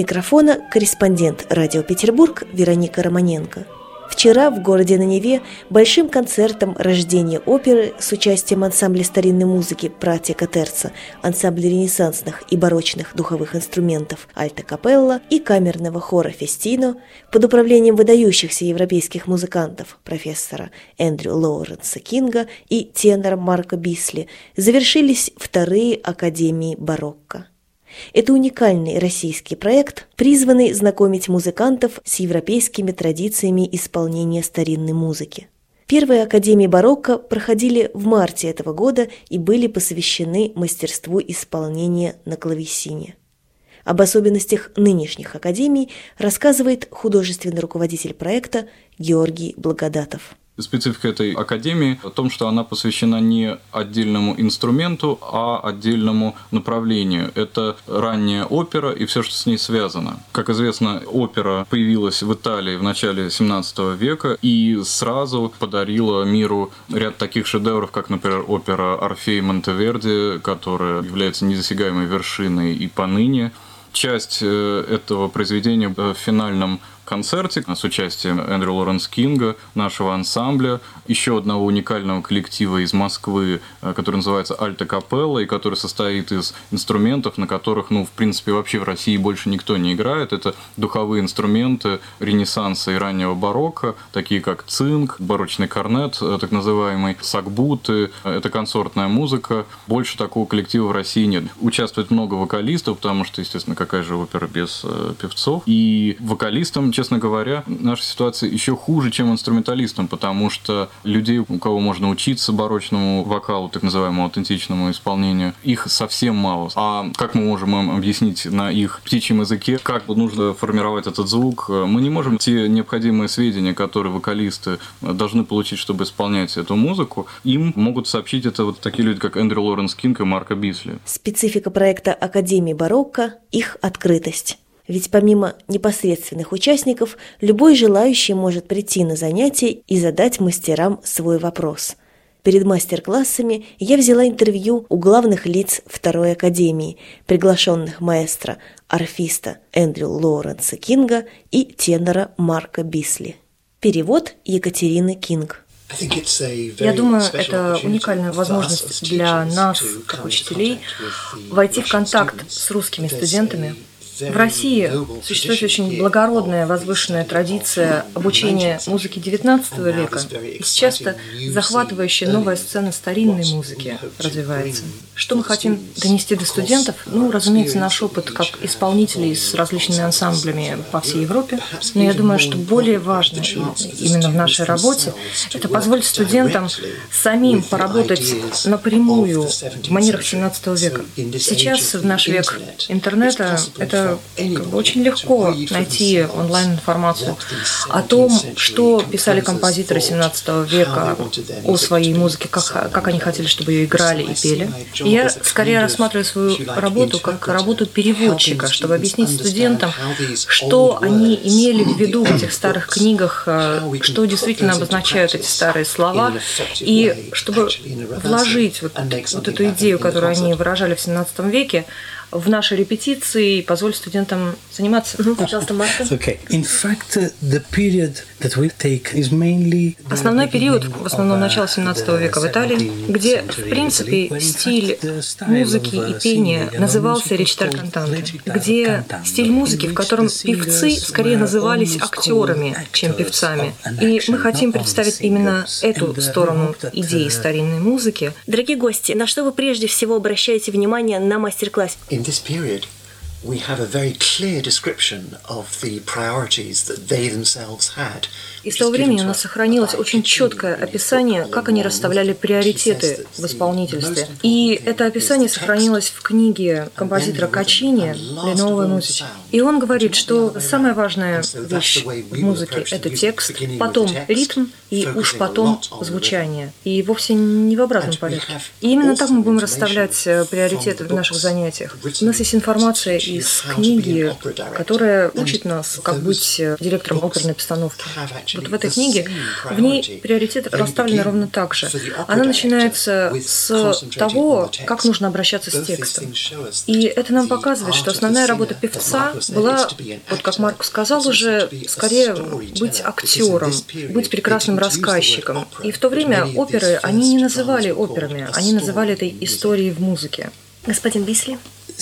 микрофона корреспондент «Радио Петербург» Вероника Романенко. Вчера в городе на Неве большим концертом рождения оперы с участием ансамбля старинной музыки «Братья Терца», ансамбля ренессансных и барочных духовых инструментов «Альта Капелла» и камерного хора «Фестино» под управлением выдающихся европейских музыкантов профессора Эндрю Лоуренса Кинга и тенора Марка Бисли завершились вторые академии барокко. Это уникальный российский проект, призванный знакомить музыкантов с европейскими традициями исполнения старинной музыки. Первые академии барокко проходили в марте этого года и были посвящены мастерству исполнения на клавесине. Об особенностях нынешних академий рассказывает художественный руководитель проекта Георгий Благодатов. Специфика этой академии в том, что она посвящена не отдельному инструменту, а отдельному направлению. Это ранняя опера и все, что с ней связано. Как известно, опера появилась в Италии в начале XVII века и сразу подарила миру ряд таких шедевров, как, например, опера «Орфей» Монтеверди, которая является недосягаемой вершиной и поныне. Часть этого произведения в финальном концерте с участием Эндрю Лоуренса Кинга, нашего ансамбля, еще одного уникального коллектива из Москвы, который называется «Альта Капелла», и который состоит из инструментов, на которых, в принципе, вообще в России больше никто не играет. Это духовые инструменты Ренессанса и раннего барокко, такие как цинк, барочный корнет, так называемый, сакбуты, это концертная музыка. Больше такого коллектива в России нет. Участвует много вокалистов, потому что, естественно, какая же опера без певцов. И вокалистам, честно говоря, наша ситуация еще хуже, чем инструменталистам, потому что людей, у кого можно учиться барочному вокалу, так называемому аутентичному исполнению, их совсем мало. А как мы можем им объяснить на их птичьем языке, как нужно формировать этот звук? Мы не можем те необходимые сведения, которые вокалисты должны получить, чтобы исполнять эту музыку, им могут сообщить это такие люди, как Эндрю Лоуренс Кинг и Марко Бисли. Специфика проекта Академии барокко – их открытость. Ведь помимо непосредственных участников, любой желающий может прийти на занятия и задать мастерам свой вопрос. Перед мастер-классами я взяла интервью у главных лиц второй академии, приглашенных маэстро, арфиста Эндрю Лоуренса Кинга и тенора Марка Бисли. Перевод Екатерины Кинг. Я думаю, это уникальная возможность для нас, как учителей, войти в контакт с русскими студентами. В России существует очень благородная, возвышенная традиция обучения музыке XIX века, и сейчас-то захватывающая новая сцена старинной музыки развивается. Что мы хотим донести до студентов? Разумеется, наш опыт как исполнителей с различными ансамблями по всей Европе, но я думаю, что более важно именно в нашей работе – это позволить студентам самим поработать напрямую в манерах XVII века. Сейчас, в наш век интернета, это очень легко найти онлайн-информацию о том, что писали композиторы XVII века о своей музыке, как они хотели, чтобы ее играли и пели. И я скорее рассматриваю свою работу как работу переводчика, чтобы объяснить студентам, что они имели в виду в этих старых книгах, что действительно обозначают эти старые слова, и чтобы вложить вот эту идею, которую они выражали в XVII веке, в наши репетиции и позволить студентам заниматься. Пожалуйста, Марко. Основной период, в основном начало XVII века в Италии, где, в принципе, стиль музыки и пения назывался речиталь кантанте, где стиль музыки, в котором певцы скорее назывались актерами, чем певцами. И мы хотим представить именно эту сторону идеи старинной музыки. Дорогие гости, на что вы прежде всего обращаете внимание на мастер-классе? In this period, we have a very clear description of the priorities that they themselves had. И с того времени у нас сохранилось очень четкое описание, как они расставляли приоритеты в исполнительстве. И это описание сохранилось в книге композитора Качини «Le Nuove Musiche». И он говорит, что самая важная вещь в музыке – это текст, потом ритм и уж потом звучание. И вовсе не в обратном порядке. И именно так мы будем расставлять приоритеты в наших занятиях. У нас есть информация из книги, которая учит нас, как быть директором оперной постановки. Вот в этой книге, в ней приоритеты расставлены ровно так же. Она начинается с того, как нужно обращаться с текстом. И это нам показывает, что основная работа певца была, вот как Марко сказал уже, скорее быть актером, быть прекрасным рассказчиком. И в то время оперы они не называли операми, они называли этой историей в музыке. Господин Бисли?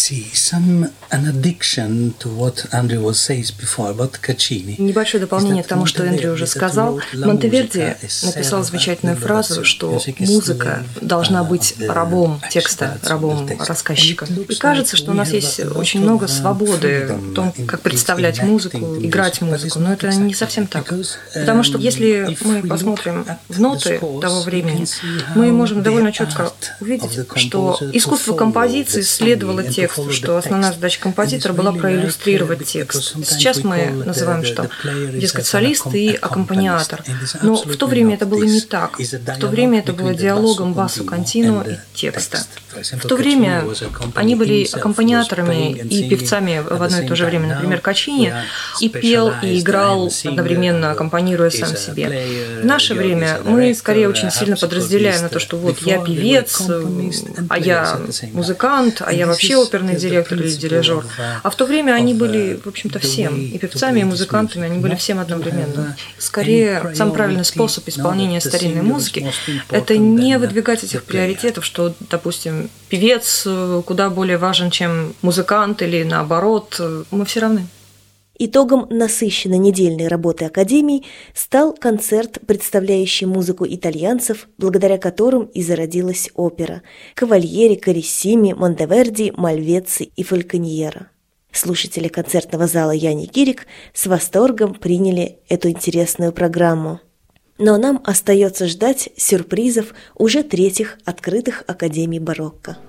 Небольшое дополнение к тому, что Эндрю уже сказал. Монтеверди написал замечательную фразу, что музыка должна быть рабом текста, рабом рассказчика. И кажется, что у нас есть очень много свободы в том, как представлять музыку, играть музыку, но это не совсем так. Потому что если мы посмотрим в ноты того времени, мы можем довольно четко увидеть, что искусство композиции следовало тексту, что основная задача композитора была проиллюстрировать текст. Сейчас мы называем, что, дескать, солист и аккомпаниатор. Но в то время это было не так. В то время это было диалогом басу континуо и текста. В то время они были аккомпаниаторами и певцами в одно и то же время. Например, Каччини и пел, и играл, одновременно аккомпанируя сам себе. В наше время мы скорее очень сильно подразделяем на то, что вот я певец, а я музыкант, а я вообще оперный директор или дирижер. А в то время они были, в общем-то, всем. И певцами, и музыкантами, они были всем одновременно. Скорее, самый правильный способ исполнения старинной музыки – это не выдвигать этих приоритетов, что, допустим, певец куда более важен, чем музыкант, или наоборот. Мы все равны. Итогом насыщенной недельной работы Академии стал концерт, представляющий музыку итальянцев, благодаря которым и зародилась опера – Кавальери, Кариссими, Монтеверди, Мальвецци и Фальконьера. Слушатели концертного зала Яни Кирик с восторгом приняли эту интересную программу. Но нам остается ждать сюрпризов уже третьих открытых Академий барокко.